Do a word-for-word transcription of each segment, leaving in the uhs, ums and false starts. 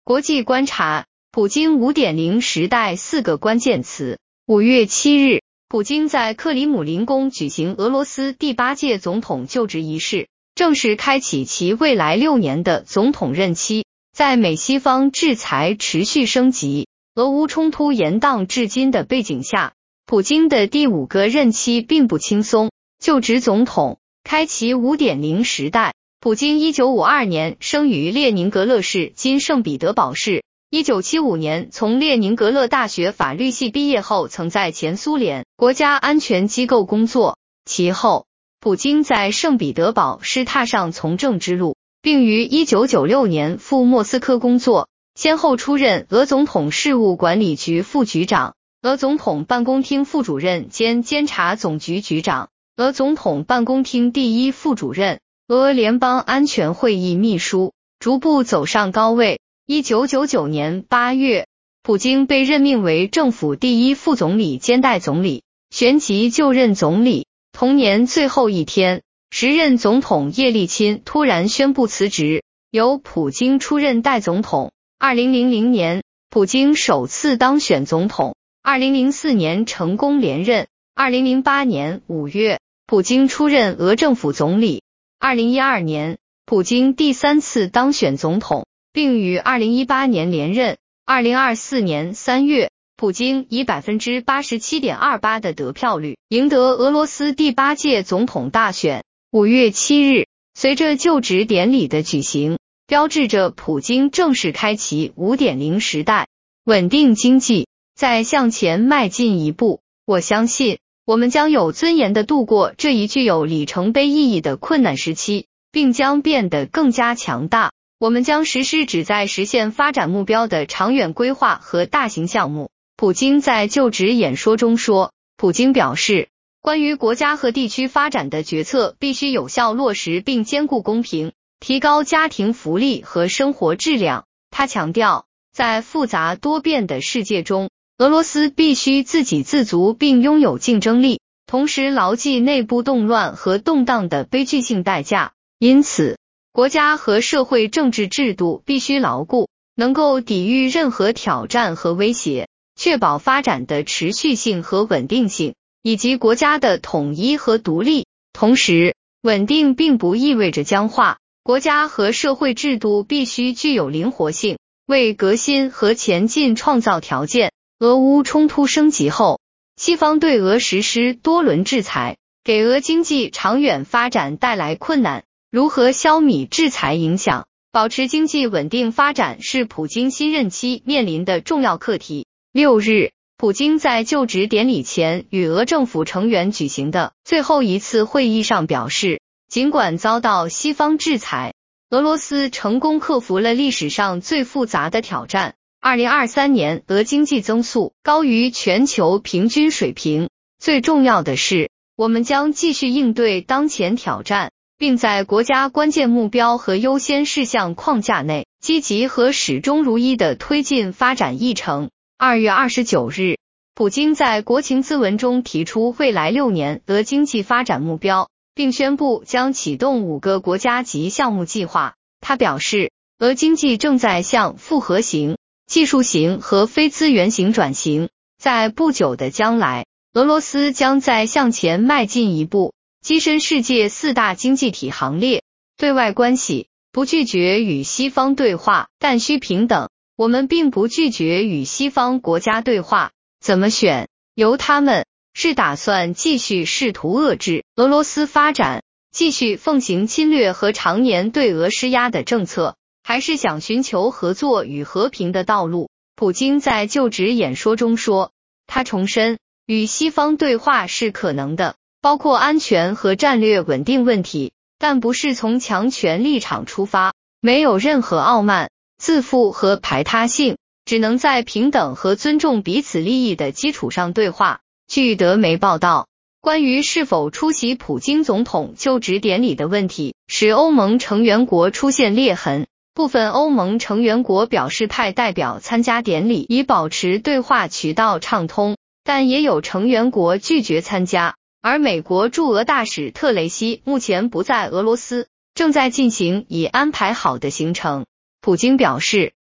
国际观察，普京 五点零 时代四个关键词。五月七日，普京在克里姆林宫举行俄罗斯第八届总统就职仪式，正式开启其未来六年的总统任期。在美西方制裁持续升级、俄乌冲突延宕至今的背景下，普京的第五个任期并不轻松。就职总统，开启 五点零 时代。普京一九五二年生于列宁格勒市（今圣彼得堡市）。一九七五年从列宁格勒大学法律系毕业后，曾在前苏联国家安全机构工作。其后，普京在圣彼得堡市踏上从政之路，并于一九九六年赴莫斯科工作，先后出任俄总统事务管理局副局长、俄总统办公厅副主任兼监察总局局长、俄总统办公厅第一副主任、俄联邦安全会议秘书，逐步走上高位。一九九九年八月，普京被任命为政府第一副总理兼代总理，旋即就任总理。同年最后一天，时任总统叶利钦突然宣布辞职，由普京出任代总统。二零零零年，普京首次当选总统。二零零四年成功连任。二零零八年五月，普京出任俄政府总理。二零一二年，普京第三次当选总统，并于二零一八年连任。二零二四年三月，普京以 百分之八十七点二八 的得票率赢得俄罗斯第八届总统大选。五月七日，随着就职典礼的举行，标志着普京正式开启 五点零 时代，稳定经济，再向前迈进一步。我相信，我们将有尊严地度过这一具有里程碑意义的困难时期，并将变得更加强大。我们将实施旨在实现发展目标的长远规划和大型项目。普京在就职演说中说，普京表示，关于国家和地区发展的决策必须有效落实并兼顾公平，提高家庭福利和生活质量。他强调，在复杂多变的世界中，俄罗斯必须自给自足并拥有竞争力，同时牢记内部动乱和动荡的悲剧性代价。因此，国家和社会政治制度必须牢固，能够抵御任何挑战和威胁，确保发展的持续性和稳定性，以及国家的统一和独立。同时，稳定并不意味着僵化，国家和社会制度必须具有灵活性，为革新和前进创造条件。俄乌冲突升级后，西方对俄实施多轮制裁，给俄经济长远发展带来困难。如何消弭制裁影响，保持经济稳定发展是普京新任期面临的重要课题。六日，普京在就职典礼前与俄政府成员举行的最后一次会议上表示，尽管遭到西方制裁，俄罗斯成功克服了历史上最复杂的挑战。二零二三年俄经济增速高于全球平均水平。最重要的是，我们将继续应对当前挑战，并在国家关键目标和优先事项框架内，积极和始终如一地推进发展议程。二月二十九日，普京在国情咨文中提出未来六年俄经济发展目标，并宣布将启动五个国家级项目计划。他表示，俄经济正在向复合型、技术型和非资源型转型，在不久的将来，俄罗斯将再向前迈进一步，跻身世界四大经济体行列。对外关系，不拒绝与西方对话，但需平等。我们并不拒绝与西方国家对话，怎么选由他们。是打算继续试图遏制俄罗斯发展，继续奉行侵略和常年对俄施压的政策，还是想寻求合作与和平的道路？普京在就职演说中说，他重申，与西方对话是可能的，包括安全和战略稳定问题，但不是从强权立场出发，没有任何傲慢、自负和排他性，只能在平等和尊重彼此利益的基础上对话。据德媒报道，关于是否出席普京总统就职典礼的问题，使欧盟成员国出现裂痕。部分欧盟成员国表示派代表参加典礼，以保持对话渠道畅通，但也有成员国拒绝参加。而美国驻俄大使特雷西目前不在俄罗斯，正在进行已安排好的行程。普京表示，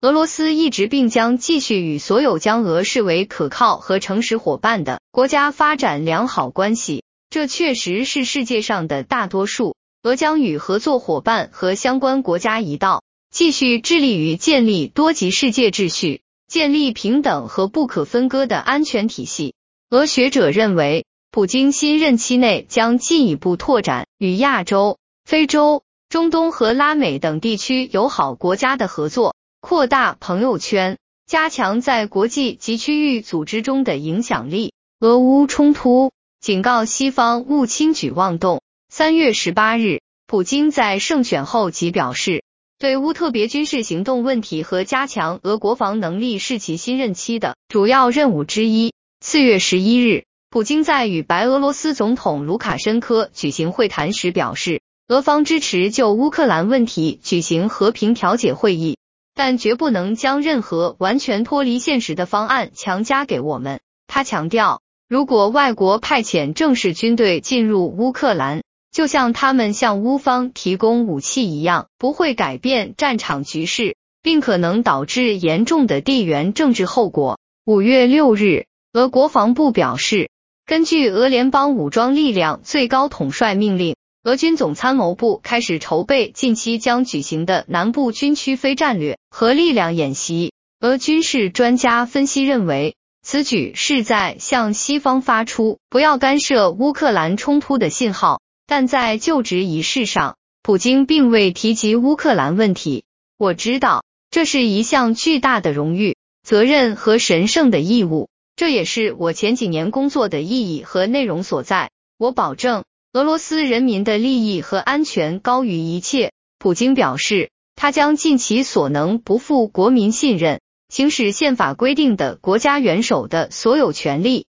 俄罗斯一直并将继续与所有将俄视为可靠和诚实伙伴的国家发展良好关系，这确实是世界上的大多数。俄将与合作伙伴和相关国家一道，继续致力于建立多极世界秩序，建立平等和不可分割的安全体系。俄学者认为，普京新任期内将进一步拓展与亚洲、非洲、中东和拉美等地区友好国家的合作，扩大朋友圈，加强在国际及区域组织中的影响力。俄乌冲突警告西方勿轻举妄动。三月十八日，普京在胜选后即表示，对乌特别军事行动问题和加强俄国防能力是其新任期的主要任务之一。四月十一日，普京在与白俄罗斯总统卢卡申科举行会谈时表示，俄方支持就乌克兰问题举行和平调解会议，但绝不能将任何完全脱离现实的方案强加给我们。他强调，如果外国派遣正式军队进入乌克兰，就像他们向乌方提供武器一样，不会改变战场局势，并可能导致严重的地缘政治后果。五月六日，俄国防部表示，根据俄联邦武装力量最高统帅命令，俄军总参谋部开始筹备近期将举行的南部军区非战略和力量演习。俄军事专家分析认为，此举是在向西方发出不要干涉乌克兰冲突的信号。但在就职仪式上，普京并未提及乌克兰问题。我知道，这是一项巨大的荣誉、责任和神圣的义务，这也是我前几年工作的意义和内容所在。我保证，俄罗斯人民的利益和安全高于一切。普京表示，他将尽其所能不负国民信任，行使宪法规定的国家元首的所有权利。